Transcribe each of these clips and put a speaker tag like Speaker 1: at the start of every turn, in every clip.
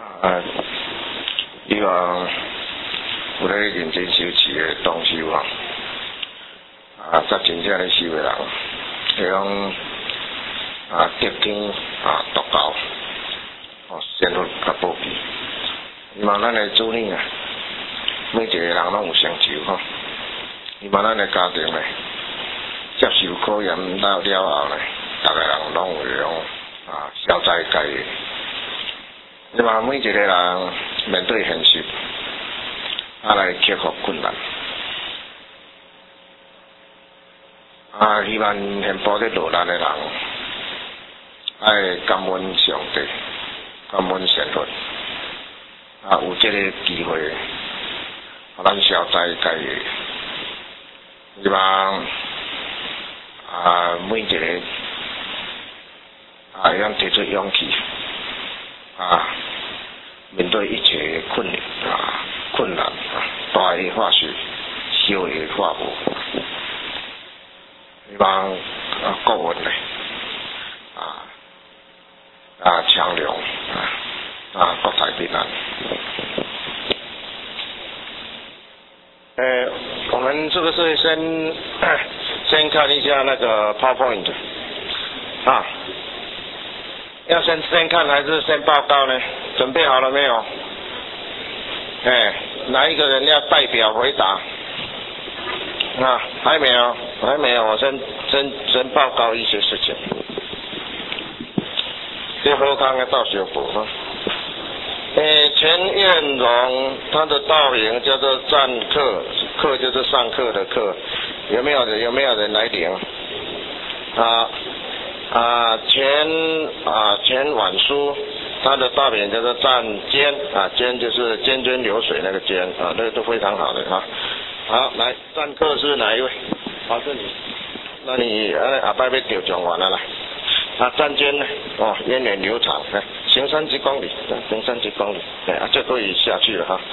Speaker 1: 希望有咧认真修持的同修才真正咧修的人，会讲得天独教，善法较保庇。希望咱的子女每一个人拢有成就希望咱的家庭接受考验了后大家人拢有消灾解厄。希望每一个人面对现实，来克服困难。希望现报在落难的人，爱感恩上帝，感恩善法，有这个机会，咱消灾解厄。希望每一个会晓提出勇气，面对一切困难，大的化事，小的化无。希望国运强亮国泰平安。我们是不是先看一下那个 PowerPoint 要先看还是先报告呢？准备好了没有？哪一个人要代表回答？还没有，我先报告一些事情。这和康的道学府钱彦荣他的道名叫做赞课，课就是上课的课，有没有人来领？钱婉书他的道名叫做赞坚，坚就是涓涓流水那个坚那个都非常好的好，来赞课是哪一位？这里，那你阿伯要调讲完了啦。赞坚呢？源远流长，行山几公里，这可以下去了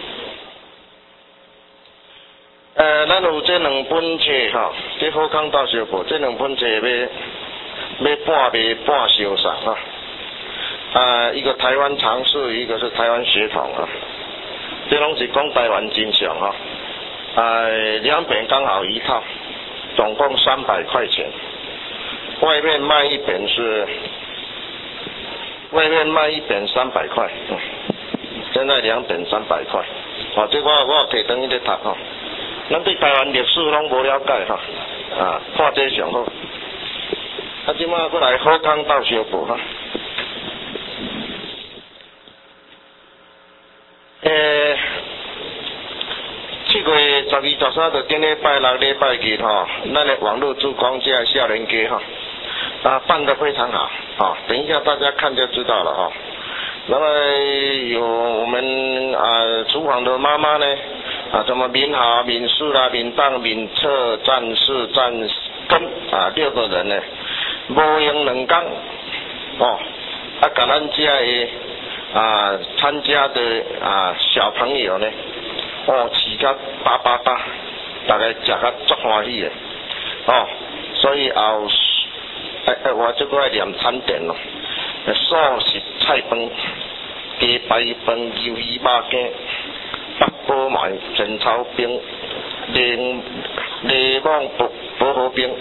Speaker 1: 咱有这两本册这好康道学府这两本册要半卖半销售一个台湾常识，一个是台湾血统这拢是讲台湾真相两本刚好一套，总共300块钱。外面卖一本300块，现在2本300块。这我可以等你咧读咱对台湾历史拢无了解看这上好。即马过来好康道学府7月12、13就顶礼拜六、礼拜日咱的网络助光家少年家办得非常好等一下大家看就知道了那么有我们厨房的妈妈呢什么民豪、民事啦、民党、民策、战士、战根6个人呢，无用2天甲咱这的参加的小朋友呢吃甲巴，大家食甲足欢喜的所以我这个要念餐点素食菜饭、鸡排饭、鱿鱼肉羹、北宝麦、陈炒冰、柠檬薄荷冰、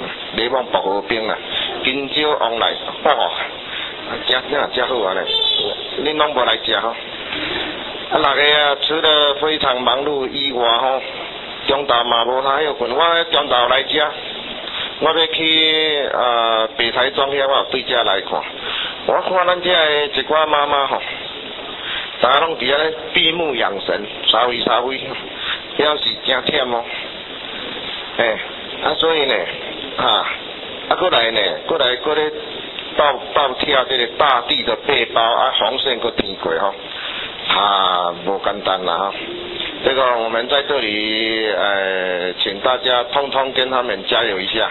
Speaker 1: 金蕉王奶真好呢，恁拢无来食大家吃得非常忙碌以外中昼嘛无啥休困，我中昼来吃，我要去北台庄遐，我对遮来看，我看咱遮的一寡妈妈大家拢伫遐闭目养神，沙微，表示真忝所以呢过来咧倒跳这个大地的背包红线搁添过不简单了这个我们在这里请大家通通跟他们加油一下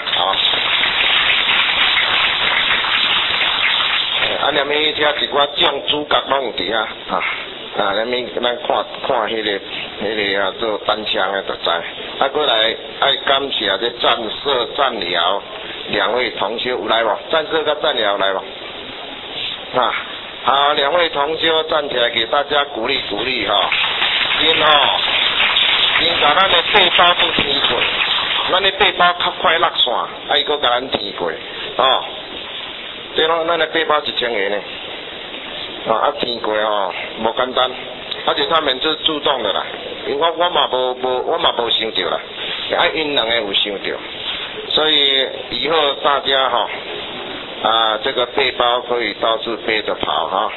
Speaker 1: 那么遐一寡种主角拢有伫那么咱看迄个做单枪的就知过来爱感谢这战社战寮2位同修有来无？战社甲战寮来无好，两位同修站起来给大家鼓励鼓励哈。因因甲咱的背包都填过，咱的背包较快落线，伊搁甲咱填过，这拢咱的背包1000元呢，填过无简单，而且他们是主动的啦，因为我嘛无想到啦，因两个有想到，所以以后大家这个背包可以到处背着跑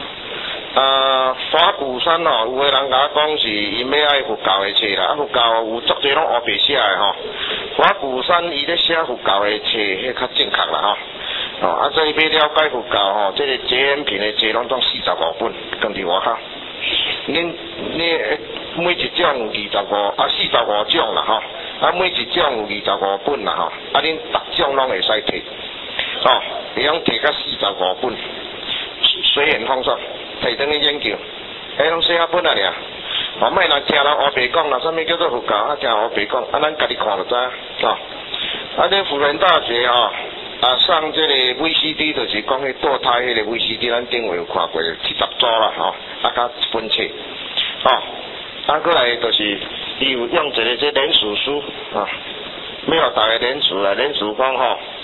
Speaker 1: 花鼓山有个人甲我讲是因要爱佛教的册啦，佛教有足侪拢黑白写的花鼓山伊咧写佛教的册，迄较正确啦所以要了解佛教这个节恩品的册拢总45本，跟伫外口。恁每一种有45种啦每一种有25本啦恁逐种拢会使摕会用摕到45本，随缘放松。摕转去研究，拢写本啊尔，莫若听人黑白讲啦，啥物叫做佛教，听黑白讲，咱家己看就知这辅仁大学上这个 VCD 就是讲迄堕胎迄个 VCD， 咱顶回有看过70组啦加一本册过来就是伊有用一个这连署书要互大家连署啦，连署讲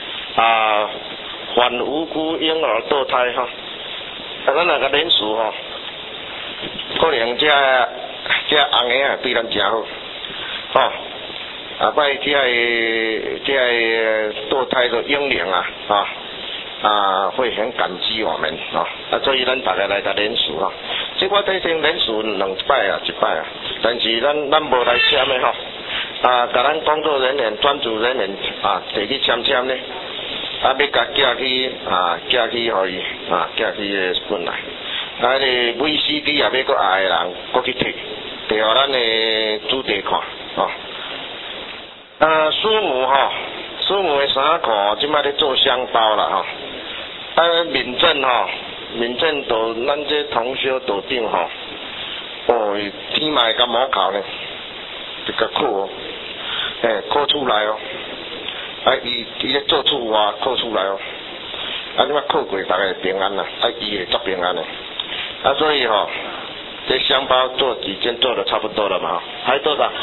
Speaker 1: 反无辜婴儿堕胎咱那个连署可能这红的对咱真好摆这堕胎的婴灵会很感激我们所以咱大家来个连署这我最近连署2摆一摆但是咱无来签的甲咱工作人员、专组人员摕去签呢。要甲寄去互伊寄去本来个 VCD 也要搁爱的人搁去摕互咱的主题看师母的衫裤即摆咧做箱包啦民政都咱这同修都顶天嘛会甲毛考呢，这个扣扣出来伊咧做厝外扣出来你嘛扣过大家平安啦，伊会足平安的所以这箱包做已经做的差不多了嘛还多少？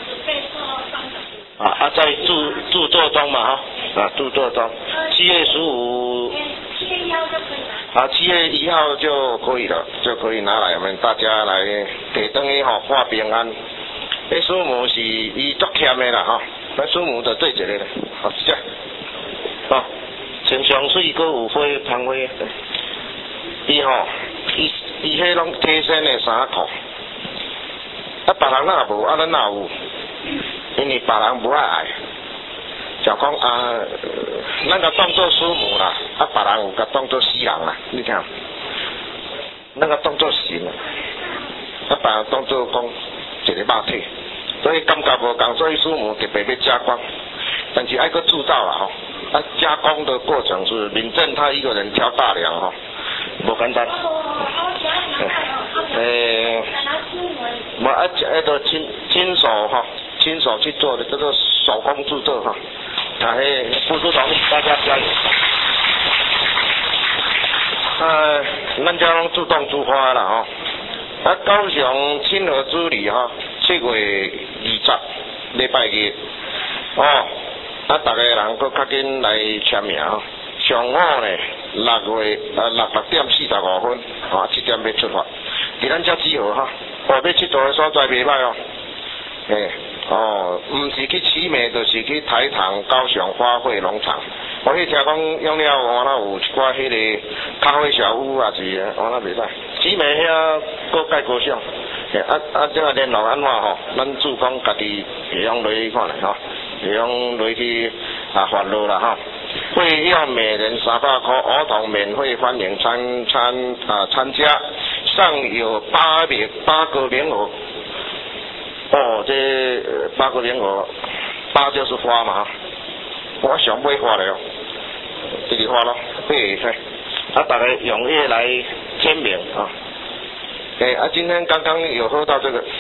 Speaker 1: 在著作中嘛著作中7月15 7月1号就可以了7月1号就可以了，就可以拿来我们大家来给等于画平安。师母是伊足欠的啦那师母就对一个咧是这穿上水阁有花香花伊迄拢贴身的衫裤别人哪无咱哪有，因为别人无爱就讲咱甲当作师母啦别人有甲当作死人啦，你听咱甲当作神别人当作讲一个肉体，所以感觉无同，所以师母特别要加工，但是爱搁铸造啦加工的过程是民政他一个人挑大梁无简单都亲手去做的，这个手工制作副组长大家加油咱家拢自动出发啦高雄清河之旅7月20礼拜日大家人搁较紧来签名上午呢6点45分7点要出发，伫咱遮集合要去佚佗的所在袂歹毋是去奇美，就是去台糖高雄花卉农场。我去听讲用了我那有一寡迄个咖啡小屋是我那袂使。奇美遐各界高尚，这个联络安怎咱主讲家己会用落去看咧会用落去发落啦会要每人300块，儿童免费欢迎参加，上有8个名额。这8个名额，8就是花嘛我想买花了这里花咯8个大家踊跃来签名今天刚刚有喝到这个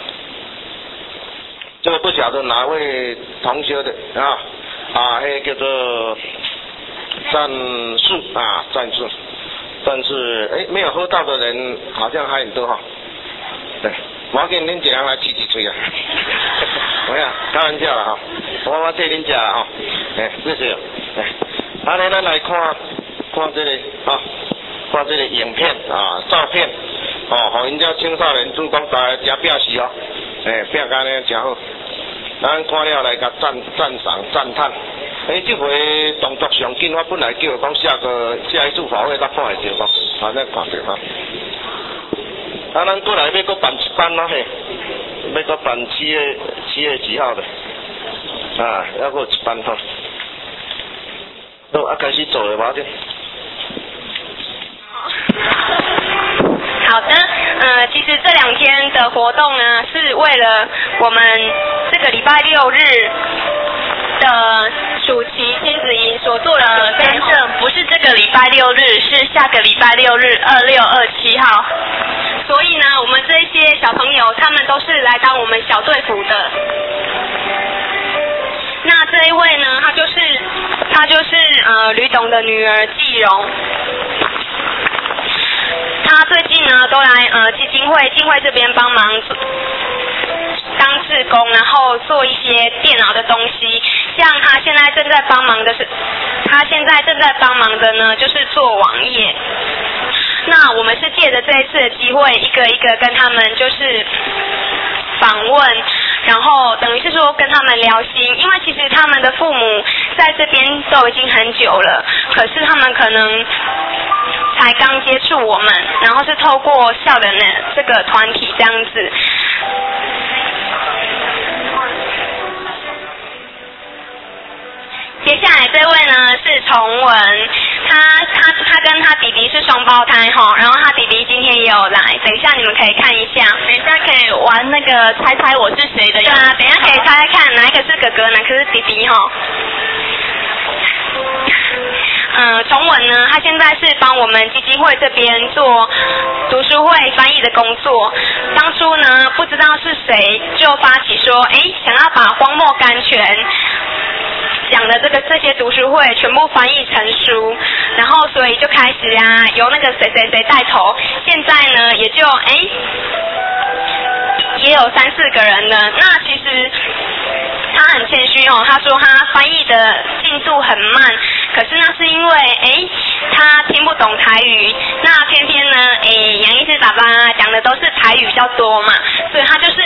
Speaker 1: 不晓得哪位同学的叫做战术但是没有喝到的人好像还很多哈。对，我给恁一人来吹一吹啊。没有，开玩笑啦哈，我替恁吃啦哈。谢谢。安尼咱来看这个啊，看这个影片啊，照片哦，互人家青少年主讲大家真拼死哦，拼甲呢真好。咱看了来甲赞赏赞叹。这回动作上紧，我本来叫讲下一次法会才看会到讲，好再看到哈。咱过来要搁办一班咯嘿，要搁办7月几号的，要搁一班哈。都开始做了吧？
Speaker 2: 好的，其实这2天的活动呢，是为了我们这个礼拜6日的暑期亲子营所做的先生，不是这个礼拜6日，是下个礼拜6日26、27号。所以呢，我们这些小朋友他们都是来当我们小队服的。那这一位呢，她就是吕董的女儿季蓉。她最近呢都来基金会这边帮忙当志工，然后做一些电脑的东西。像她现在正在帮忙的呢，就是做网页。那我们是借着这一次的机会，一个一个跟他们就是访问，然后等于是说跟他们聊心，因为其实他们的父母在这边都已经很久了，可是他们可能才刚接触我们，然后是透过校人的这个团体这样子。接下来这位呢是崇文，他跟他弟弟是双胞胎哈，然后他弟弟今天也有来，等一下你们可以看一下，
Speaker 3: 等一下可以玩那个猜猜我是谁的。
Speaker 2: 对啊，等一下可以猜猜看哪一个是哥哥，哪个是弟弟哈。崇文呢，他现在是帮我们基金会这边做读书会翻译的工作。当初呢，不知道是谁就发起说，想要把荒漠甘泉讲的这些读书会全部翻译成书，然后所以就开始由那个谁带头，现在呢也就也有3、4个人了。那其实他很谦虚哦，他说他翻译的进度很慢，可是那是因为他听不懂台语，那偏偏呢杨医师爸爸讲的都是台语比较多嘛，所以他就是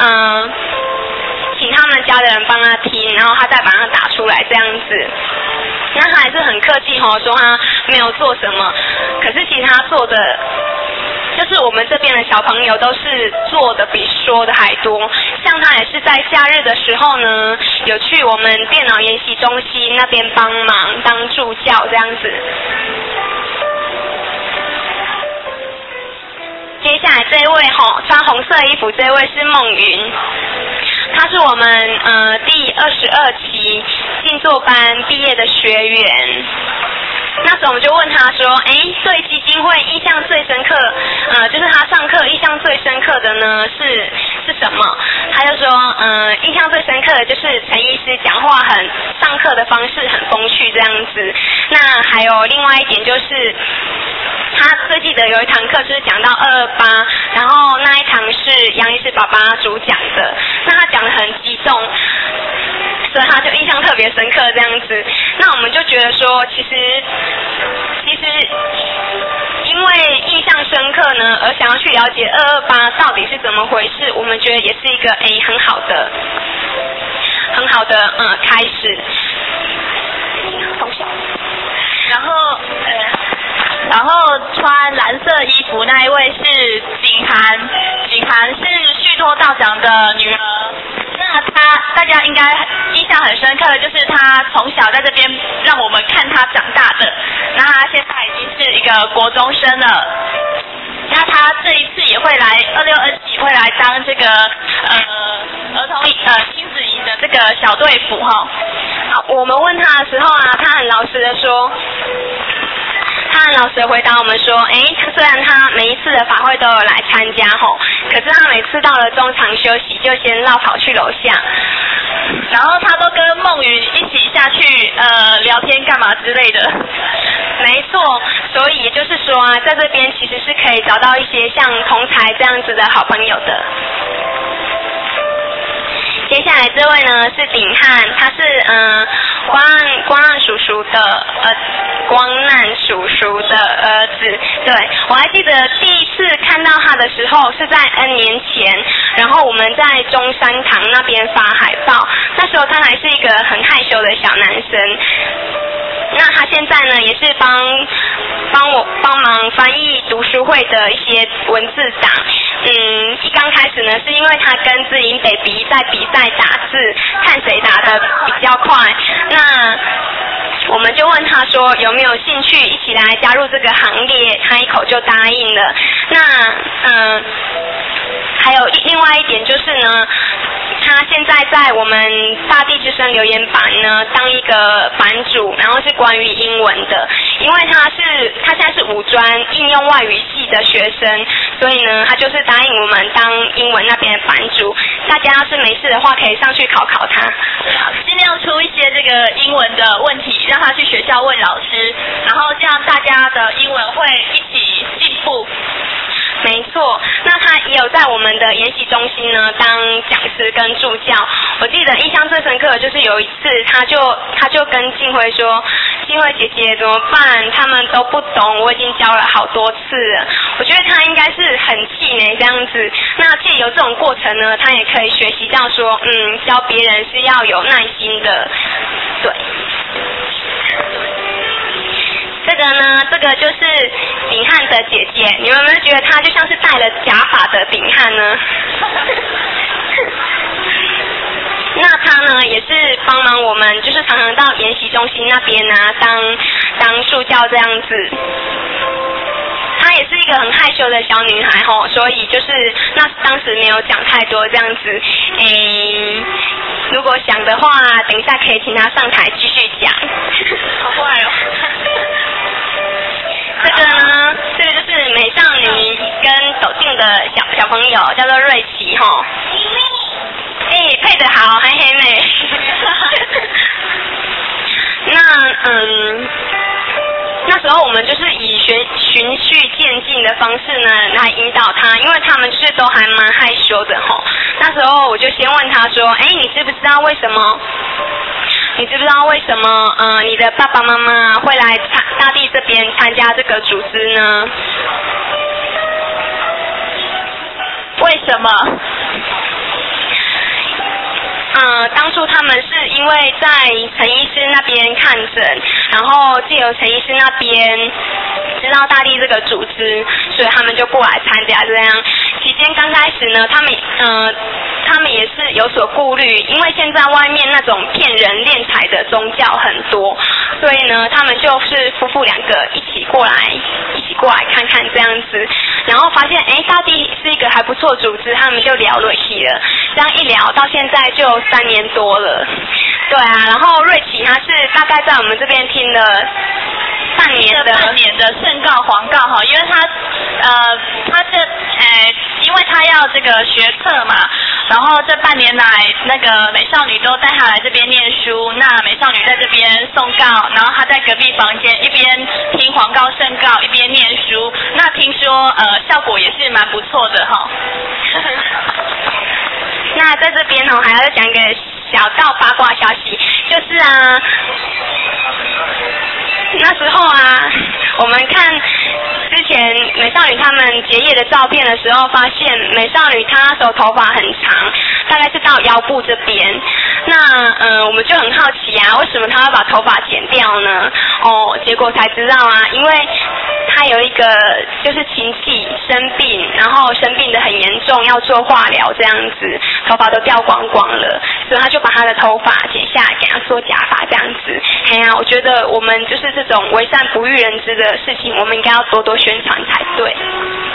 Speaker 2: 请他们家的人帮他听，然后他再把它打出来这样子。那他还是很客气说他没有做什么，可是其实他做的就是我们这边的小朋友都是做的比说的还多。像他也是在假日的时候呢，有去我们电脑研习中心那边帮忙当助教这样子。接下来这一位穿红色衣服这位是孟云，他是我们第22期静坐班毕业的学员。那时候我们就问他说，对基金会印象最深刻，就是他上课印象最深刻的呢是什么？他就说，印象最深刻的就是陈医师讲话上课的方式很风趣这样子。那还有另外一点就是，他最记得有一堂课就是讲到228，然后那一堂是杨医师爸爸主讲的，那他讲得很激动，所以他就印象特别深刻这样子。那我们就觉得说，其实因为印象深刻呢，而想要去了解228到底是怎么回事，我们觉得也是一个很好的开始。
Speaker 3: 然后穿蓝色衣服那一位是景涵是续托道长的女儿。那大家应该印象很深刻的就是她从小在这边让我们看她长大的，那她现在已经是一个国中生了。那她这一次也会来26、27会来当这个儿童亲子营的这个小队服哈。
Speaker 2: 我们问她的时候她很老实的说。他很老实的回答我们说，虽然他每一次的法会都有来参加可是他每次到了中场休息就先绕跑去楼下，
Speaker 3: 然后他都跟孟云一起下去去聊天干嘛之类的。
Speaker 2: 没错，所以也就是说啊，在这边其实是可以找到一些像同才这样子的好朋友的。接下来这位呢是鼎汉，他是光南叔叔的儿子。对，我还记得第一次看到他的时候是在 N 年前，然后我们在中山堂那边发海报，那时候他还是一个很害羞的小男生。那他现在呢，也是帮忙翻译读书会的一些文字档。一刚开始呢，是因为他跟志玲 baby 在比赛打字，看谁打得比较快。那我们就问他说有没有兴趣一起来加入这个行列，他一口就答应了。那还有另外一点就是呢，他现在在我们大地之声留言板呢当一个版主，然后是关于英文的，因为他现在是五专应用外语系的学生，所以呢他就是答应我们当英文那边的版主。大家要是没事的话，可以上去考他，
Speaker 3: 尽量出一些这个英文的问题，让他去学校问老师，然后这样大家的英文会一起进步。
Speaker 2: 没错，那他也有在我们的研习中心呢当讲师跟助教。我记得印象最深刻的就是有一次，他就跟静辉说，静辉姐姐怎么办？他们都不懂，我已经教了好多次了。我觉得他应该是很气馁这样子。那借由这种过程呢，他也可以学习到说，教别人是要有耐心的，对。这个就是鼎汉的姐姐，你们有没有觉得她就像是戴了假发的鼎汉呢？那她呢也是帮忙我们，就是常常到研习中心那边啊当助教这样子。她也是一个很害羞的小女孩吼，所以就是当时没有讲太多这样子。如果想的话，等一下可以请她上台继续讲。
Speaker 3: 好坏哦。
Speaker 2: 这个呢，这个就是美少女跟走进的小朋友，叫做瑞奇吼。配得好，还黑妹。那时候我们就是以循序渐进的方式呢来引导他，因为他们就是都还蛮害羞的吼。那时候我就先问他说，你知不知道为什么？你的爸爸妈妈会来大地这边参加这个组织呢？
Speaker 3: 为什么？
Speaker 2: 当初他们是因为在陈医师那边看诊，然后藉由陈医师那边知道大地这个组织，所以他们就过来参加这样。期间刚开始呢，他们也是有所顾虑，因为现在外面那种骗人敛财的宗教很多，所以呢，他们就是夫妇两个一起过来看看这样子，然后发现大地是一个还不错组织，他们就聊了起了，这样一聊到现在就3年多了。对啊，然后瑞奇他是大概在我们这边听了半年的
Speaker 3: 圣告黄告哈，因为因为他要这个学测嘛，然后这半年来那个美少女都带他来这边念书，那美少女在这边送告，然后他在隔壁房间一边听黄告圣告一边念书，那听说效果也是蛮不错的哈。
Speaker 2: 那在这边还要讲一个小道八卦消息，就是那时候我们看之前美少女他们结业的照片的时候，发现美少女她那时候头发很长，大概是到腰部这边。那我们就很好奇为什么她要把头发剪掉呢？结果才知道因为她有一个就是亲戚生病，然后生病的很严重，要做化疗这样子，头发都掉光光了，所以她就把她的头发剪下来，给她做假发这样子。我觉得我们就是这种为善不欲人知的事情，我们应该要多多宣传才对。